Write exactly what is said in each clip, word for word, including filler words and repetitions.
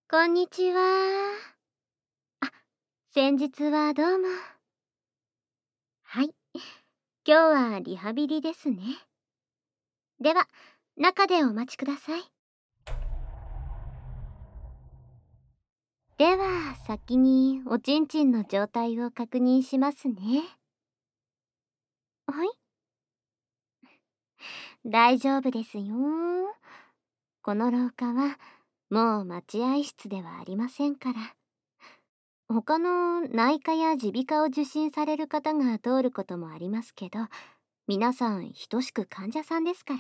こんにちは。あ、先日はどうも。はい、今日はリハビリですね。では、中でお待ちください。では、先におちんちんの状態を確認しますね。はい、大丈夫ですよ。この廊下は、もう待合室ではありませんから。他の内科や耳鼻科を受診される方が通ることもありますけど、皆さん等しく患者さんですから。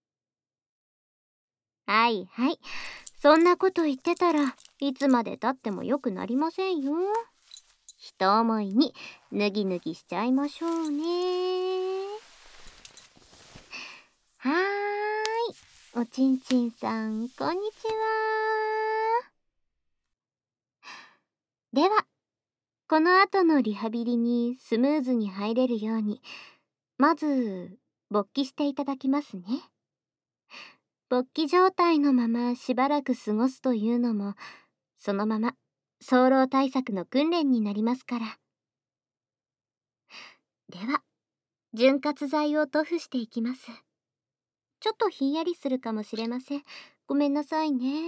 はいはい。そんなこと言ってたらいつまで経っても良くなりませんよ。一思いに脱ぎ脱ぎしちゃいましょうね。はーい。おちんちんさん、こんにちは。では、この後のリハビリにスムーズに入れるように、まず、勃起していただきますね。勃起状態のまましばらく過ごすというのも、そのまま早漏対策の訓練になりますから。では、潤滑剤を塗布していきます。ちょっとひんやりするかもしれません。ごめんなさいね。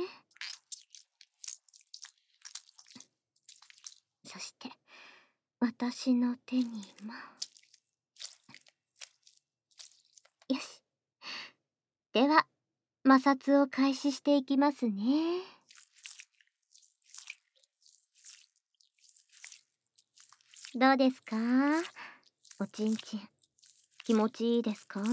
そして、私の手にも。よし。では、摩擦を開始していきますね。どうですか？おちんちん。気持ちいいですか？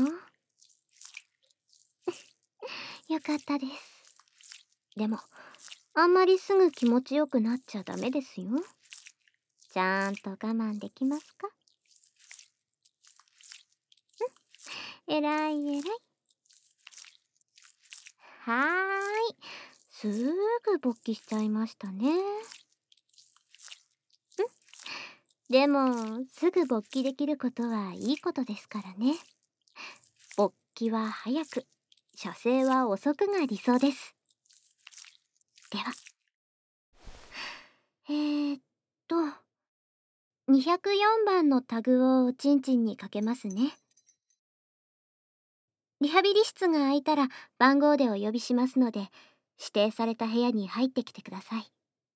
よかったです。でも、あんまりすぐ気持ちよくなっちゃダメですよ。ちゃんと我慢できますか？えらいえらい。はーい。すぐ勃起しちゃいましたね。んでも、すぐ勃起できることはいいことですからね。勃起は早く、射精は遅くが理想です。では、えーっと、にひゃくよんばんのタグをおちんちんにかけますね。リハビリ室が空いたら番号でお呼びしますので、指定された部屋に入ってきてください。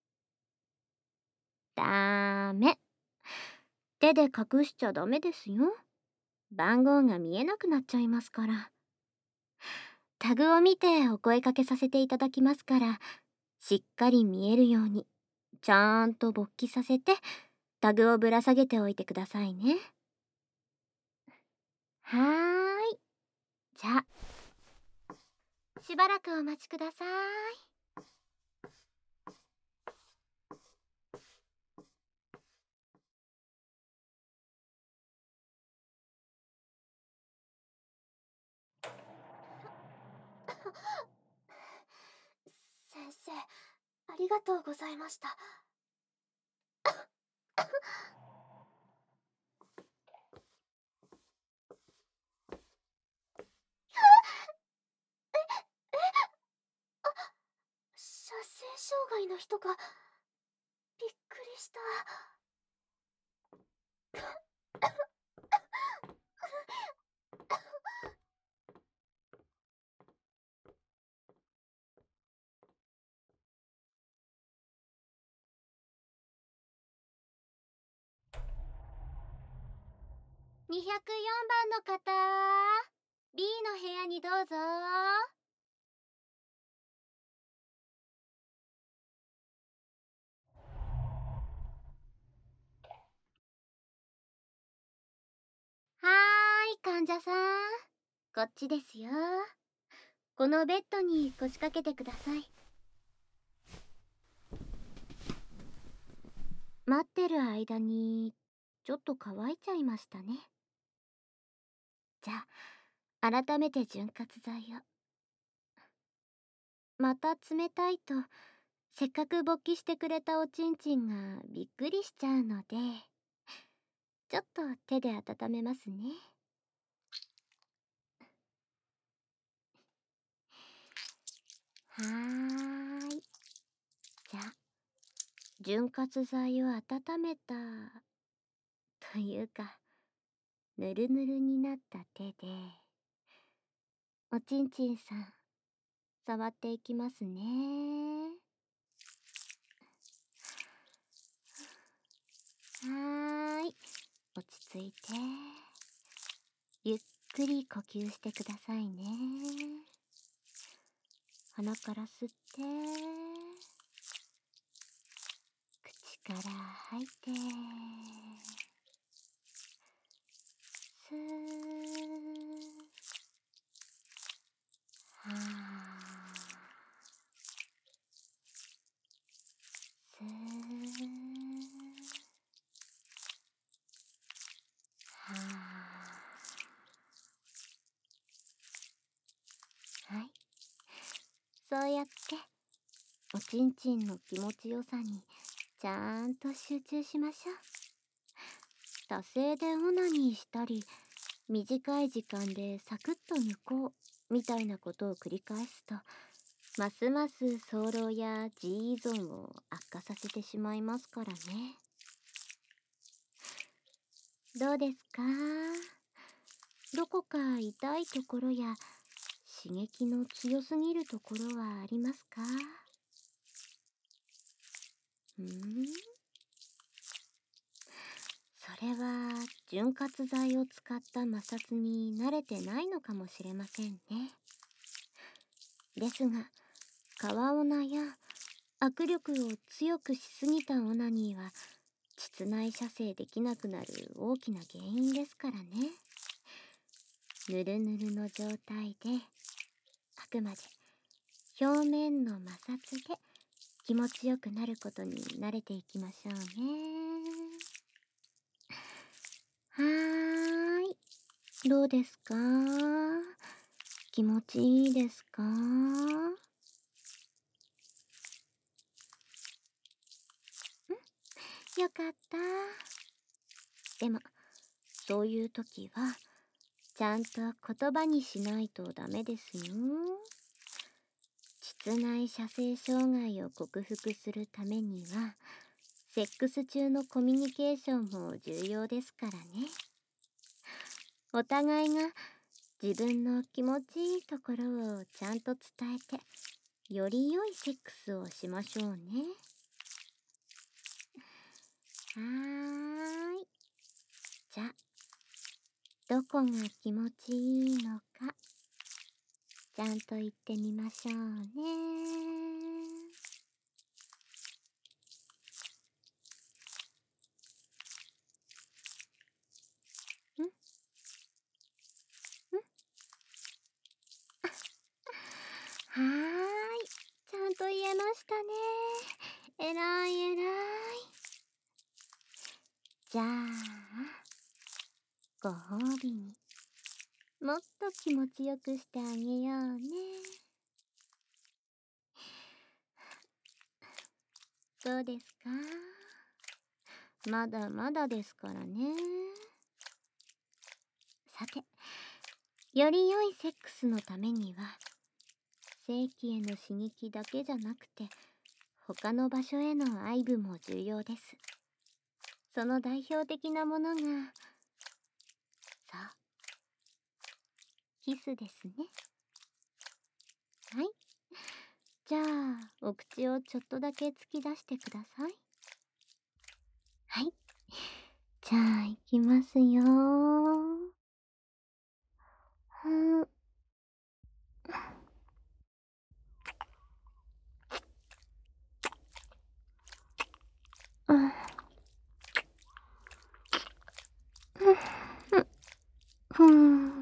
ダメ。手で隠しちゃダメですよ。番号が見えなくなっちゃいますから。タグを見てお声かけさせていただきますから、しっかり見えるように、ちゃんと勃起させて、タグをぶら下げておいてくださいね。はーい。じゃあ、しばらくお待ちください。先生、ありがとうございました。射精障害の人が、びっくりした。にひゃくよんばんの方、B の部屋にどうぞ。はーい、患者さん。こっちですよ。このベッドに腰掛けてください。待ってる間に、ちょっと乾いちゃいましたね。じゃあ、改めて潤滑剤を。また冷たいと、せっかく勃起してくれたおちんちんがびっくりしちゃうので、ちょっと手で温めますね。はーい。 潤滑剤を温めたというか、ぬるぬるになった手で、おちんちんさん、触っていきますね。はーい、落ち着いて、ゆっくり呼吸してくださいね。鼻から吸って、口から吐いて、スー、はー、スー、はー。はい。そうやって、おちんちんの気持ちよさに、ちゃんと集中しましょう。惰性でオナニーしたり、短い時間でサクッと抜こうみたいなことを繰り返すと、ますます早漏や G 依存を悪化させてしまいますからね。どうですか？どこか痛いところや刺激の強すぎるところはありますか？うーん、それは潤滑剤を使った摩擦に慣れてないのかもしれませんね。ですが、川オナや握力を強くしすぎたオナニーは膣内射精できなくなる大きな原因ですからね。ぬるぬるの状態で、あくまで表面の摩擦で気持ちよくなることに慣れていきましょうね。はーい。どうですか？気持ちいいですか？ん？よかった。でも、そういう時は、ちゃんと言葉にしないとダメですよ。膣内射精障害を克服するためには、セックス中のコミュニケーションも重要ですからね。お互いが自分の気持ちいいところをちゃんと伝えて、より良いセックスをしましょうね。はーい。じゃあ、どこが気持ちいいのか、ちゃんと言ってみましょうね。んんはーい。ちゃんと言えましたね。えらいえらい。じゃあ、ご褒美に、もっと気持ちよくしてあげようね。どうですか？まだまだですからね。さて、より良いセックスのためには、性器への刺激だけじゃなくて、他の場所への愛撫も重要です。その代表的なものが、そう、キスですね。はい。じゃあ、お口をちょっとだけ突き出してください。はい。じゃあ、いきますよー。ふん。うん。ふん。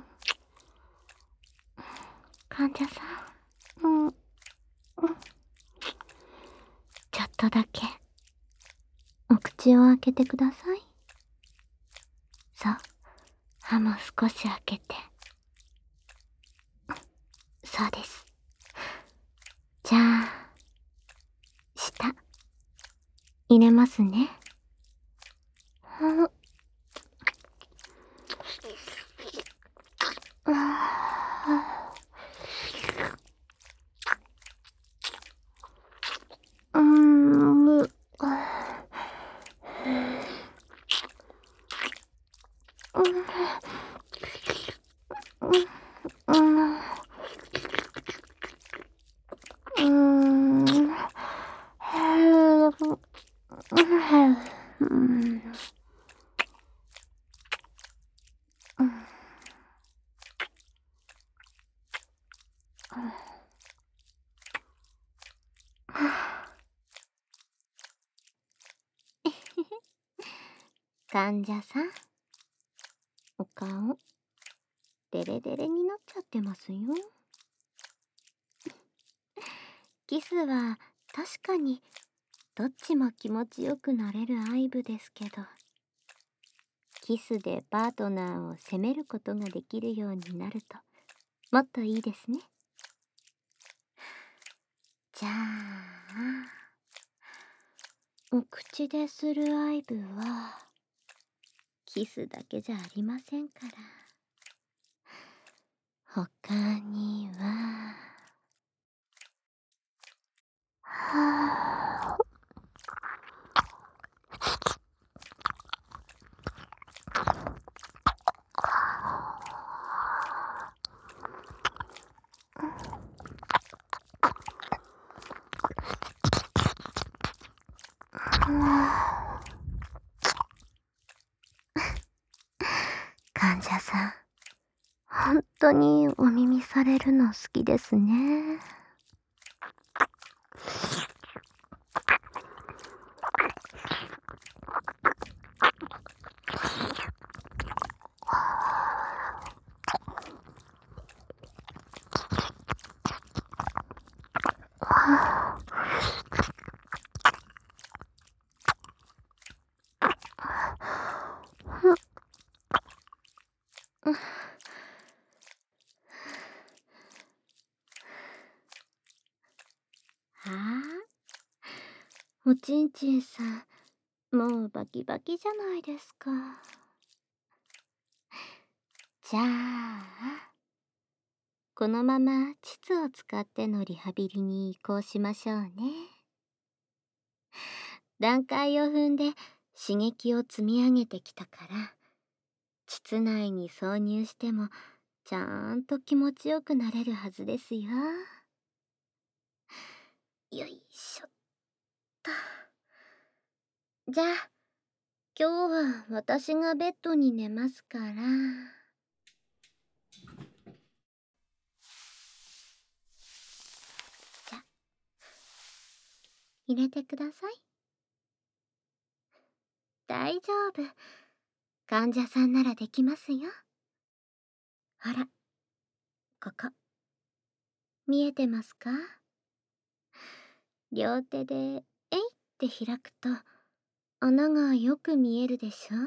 患者さん。うん。うん。ちょっとだけ、お口を開けてください。そう。歯も少し開けて。そうです。じゃあ、舌、入れますね。うん。うーん。 ん。うん。患者さん、お顔デレデレになっちゃってますよ。キスは確かにどっちも気持ちよくなれる愛撫ですけど、キスでパートナーを責めることができるようになるともっといいですね。じゃあ、お口でする愛撫はキスだけじゃありませんから。他には、はあ、患者さん、本当にお耳されるの好きですね。はあ、おちんちんさん、もうバキバキじゃないですか。じゃあ、このまま膣を使ってのリハビリに移行しましょうね。段階を踏んで刺激を積み上げてきたから、膣内に挿入してもちゃんと気持ちよくなれるはずですよ。よいしょっと。じゃあ、今日は私がベッドに寝ますから。じゃ、入れてください。大丈夫。患者さんならできますよ。ほら、ここ。見えてますか？両手で、えいって開くと、穴がよく見えるでしょ？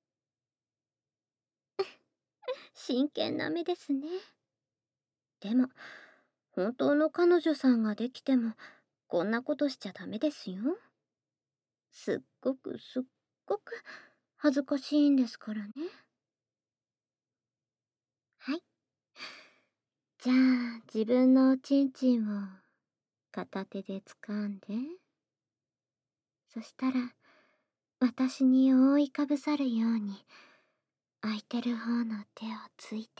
真剣な目ですね。でも、本当の彼女さんができても、こんなことしちゃダメですよ。すっごくすっごく恥ずかしいんですからね。はい。じゃあ、自分のおちんちんを片手で掴んで、そしたら、私に覆いかぶさるように、空いてる方の手をついて。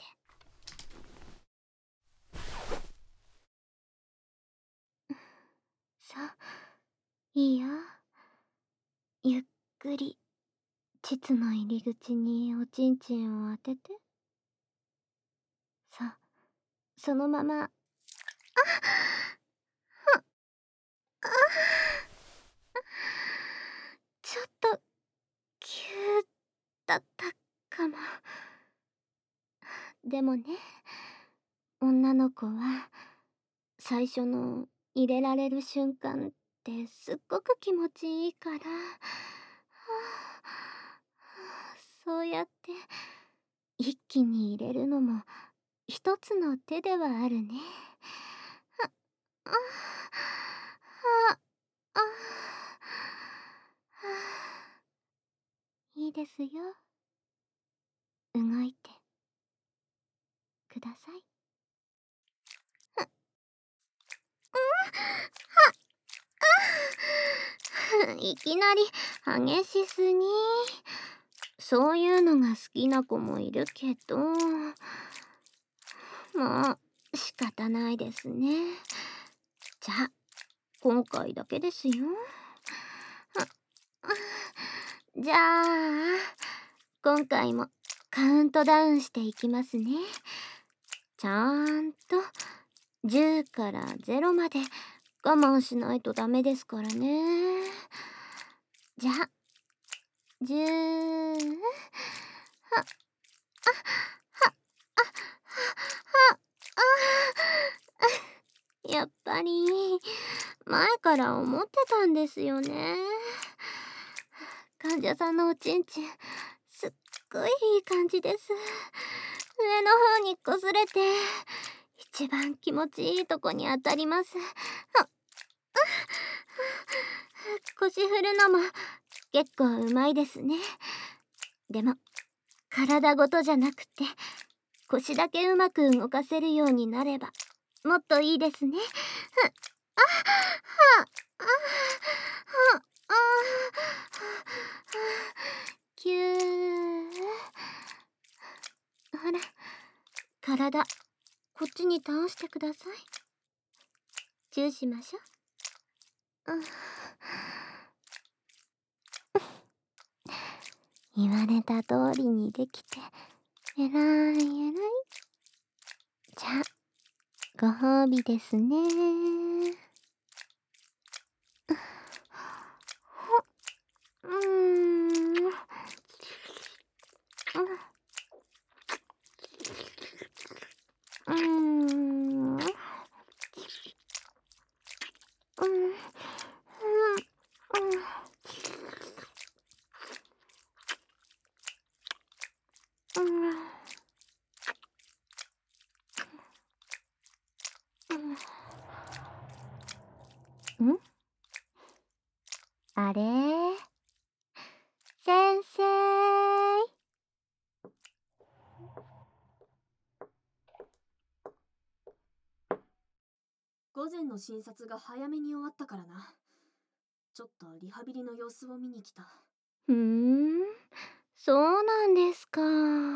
そう、いいよ。ゆっくり、膣の入り口におちんちんを当てて。そう、そのまま。あっ、あ、ちょっと、急だったかも。でもね、女の子は、最初の入れられる瞬間ってすっごく気持ちいいから、はあ、そうやって一気に入れるのも一つの手ではあるね。あ、あ、あ、あ、いいですよ。動いてください。いきなり激しすぎ。そういうのが好きな子もいるけど、もう仕方ないですね。じゃあ今回だけですよ。じゃあ今回もカウントダウンしていきますね。ちゃんとじゅうからゼロまで我慢しないとダメですからね。じゃあじゅう、ははははあやっぱり前から思ってたんですよね。患者さんのおちんちんすっごいいい感じです。上の方にこすれて一番気持ちいいとこに当たります。あ腰振るのも結構うまいですね。でも体ごとじゃなくて腰だけうまく動かせるようになればもっといいですね。あはあはあキュー。ほら体こっちに倒してください。チューしましょう。言われた通りにできてえらいえらい。じゃあご褒美ですね。うーん。うーん。ん？あれ？先生。 午前の診察が早めに終わったからな。ちょっとリハビリの様子を見に来た。 ふーん、そうなんですか。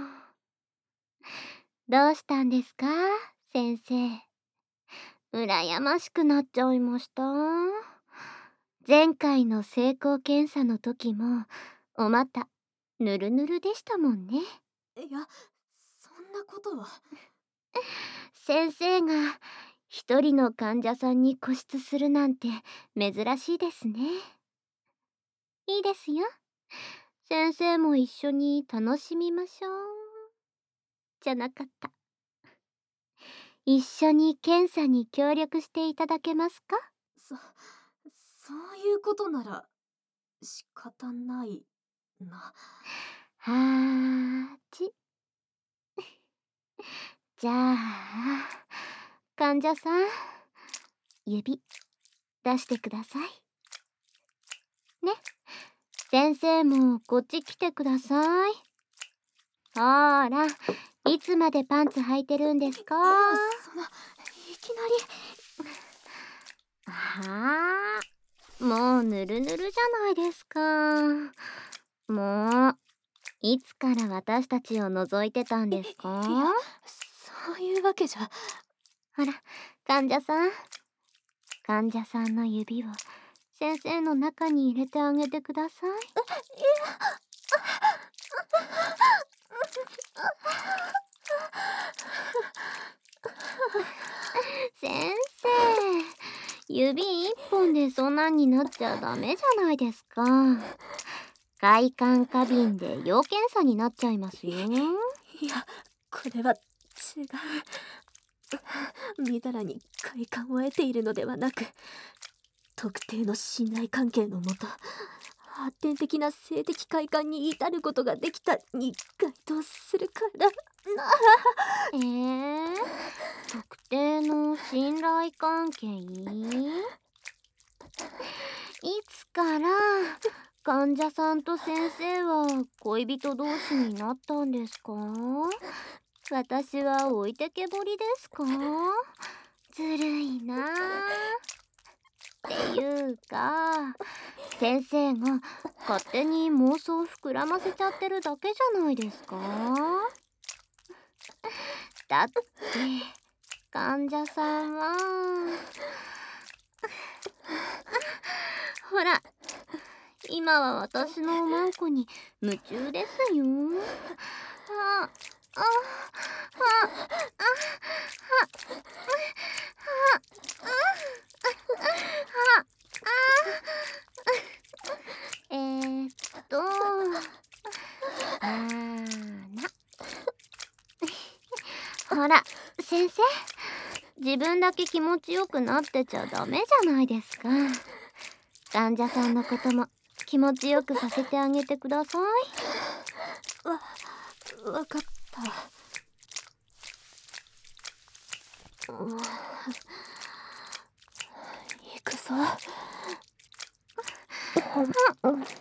どうしたんですか、先生。羨ましくなっちゃいました。前回の成功検査の時もお股ぬるぬるでしたもんね。 いや、そんなことは。 先生が一人の患者さんに固執するなんて珍しいですね。いいですよ。先生も一緒に楽しみましょう。じゃなかった。一緒に検査に協力していただけますか？ そ、そういうことなら仕方ないな。 はーち。じゃあ患者さん指出してくださいね。先生もこっち来てください。ほーら、いつまでパンツ履いてるんですか？ いや、その、いきなり。 はあ、もうぬるぬるじゃないですか。もういつから私たちを覗いてたんですか？ いや、そういうわけじゃ。 ほら、患者さん。患者さんの指を先生の中に入れてあげてください。先生、指一本でそんなんになっちゃダメじゃないですか。快感過敏で要検査になっちゃいますよ。 いや、これは違う。みだらに快感を得ているのではなく、特定の信頼関係のもと発展的な性的快感に至ることができたに該当するからな。 えー、特定の信頼関係？いつから患者さんと先生は恋人同士になったんですか？私は置いてけぼりですか？ずるいなあ。っていうか先生が勝手に妄想膨らませちゃってるだけじゃないですか？だって患者さんはほら、今は私のおまんこに夢中ですよ。あ、あ、あ、あ、あ、えーっと、あーな。ほら、先生。自分だけ気持ちよくなってちゃダメじゃないですか。患者さんのことも気持ちよくさせてあげてください。 わ、わかった。うん、行くぞ。うん、うん、う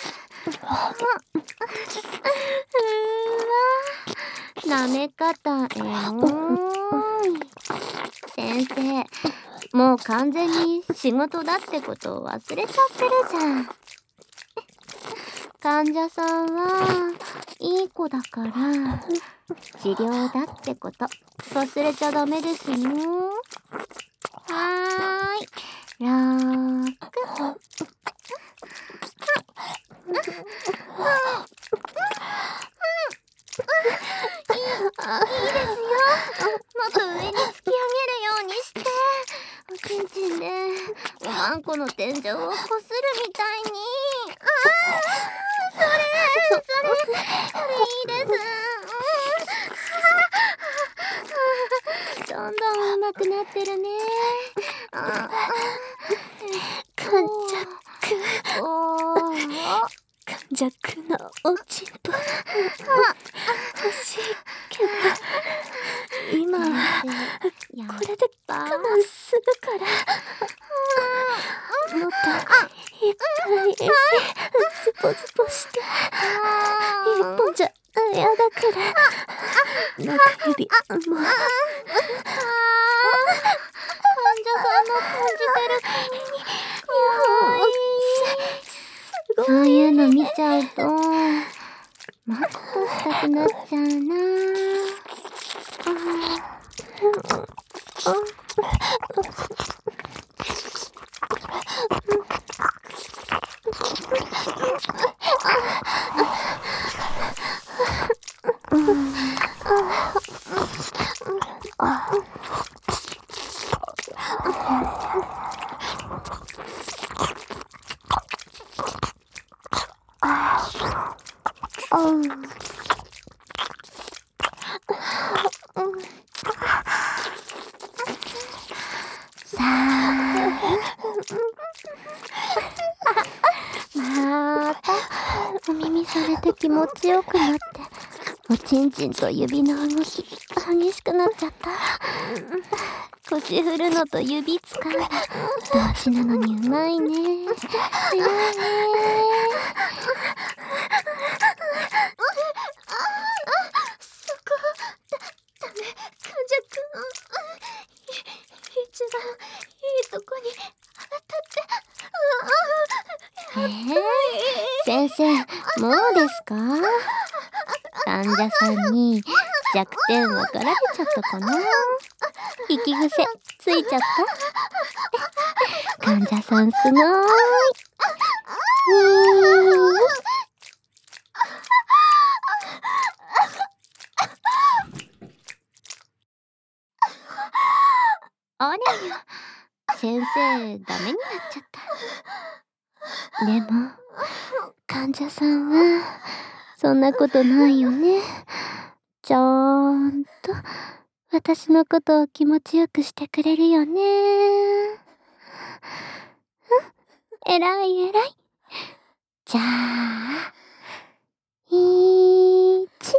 わ、舐め方エモい。先生、もう完全に仕事だってことを忘れちゃってるじゃん。患者さんはいい子だから治療だってこと忘れちゃダメですよ。はーい、ラーク。いい、いいですよ。もっと上に突き上げるようにして、おちんちんでおまんこの天井をこするみたいに。ああ、それそれそれいいです。うん、どんどん上手くなってるね。ああ、 感弱。 おー、 感弱なおちんぽ欲しいけど、今はこれで我慢するから。もっといっぱいズボズボして一本じゃ嫌だから中指も。 患者さんの感じてる感じそういうの見ちゃうともっとしたくなっちゃうな。さあ、またお耳されて気持ちよくなっておちんちんと指の動き激しくなっちゃった。腰振るのと指使うの同時なのにうまいね。うまいね。 そこだ、ダメ、患者くん。一番いいとこに当たって。 えー、先生、もうですか？患者さんに弱点分かられちゃったかな？引き癖ついちゃった？患者さんすごーい。ありゃ、先生ダメになっちゃった。でも患者さんはそんなことないよね。ちゃんと私のことを気持ちよくしてくれるよね。えらいえらい。じゃあいち。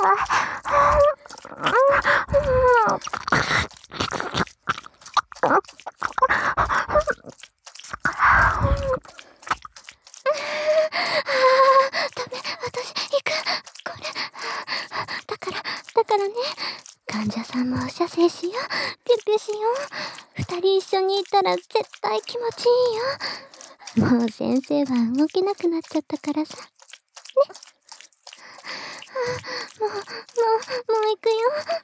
ダメ、私行く。これだからだからね、患者さんも射精しよう、ピュピュしよう。二人一緒にいたら絶対気持ちいいよ。もう先生は動けなくなっちゃったからさね。もうもうもう行くよ。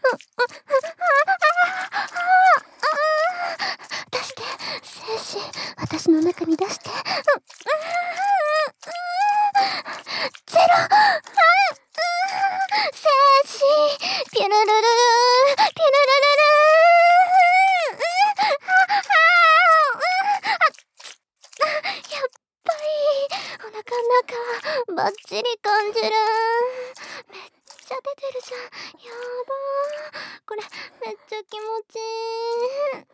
出して、精子私の中に出して。ゼロ。精子ピュルルルルピュルルルル。やっぱりお腹の中バッチリ感じる。めっちゃ出てるじゃん。やばー、これめっちゃ気持ちいい。うんうん。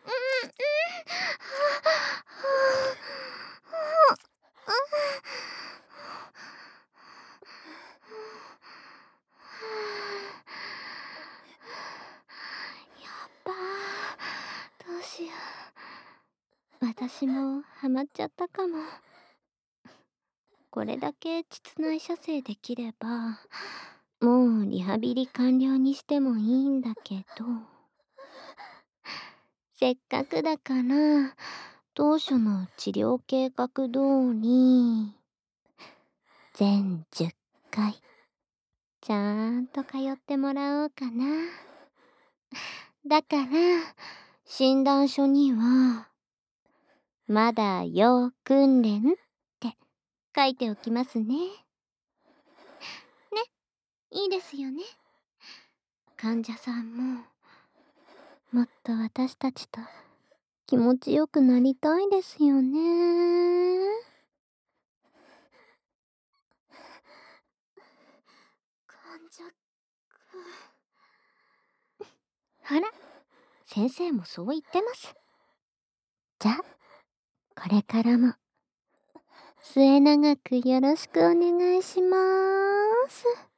やっばー、どうしよう。私もハマっちゃったかも。これだけ膣内射精できればもうリハビリ完了にしてもいいんだけど、せっかくだから当初の治療計画通り全じゅっかいちゃんと通ってもらおうかな。だから診断書にはまだ要訓練って書いておきますね。ね、いいですよね。患者さんももっと私たちと気持ちよくなりたいですよね。 患者くん。 あら、先生もそう言ってます。じゃあこれからも末永くよろしくお願いします。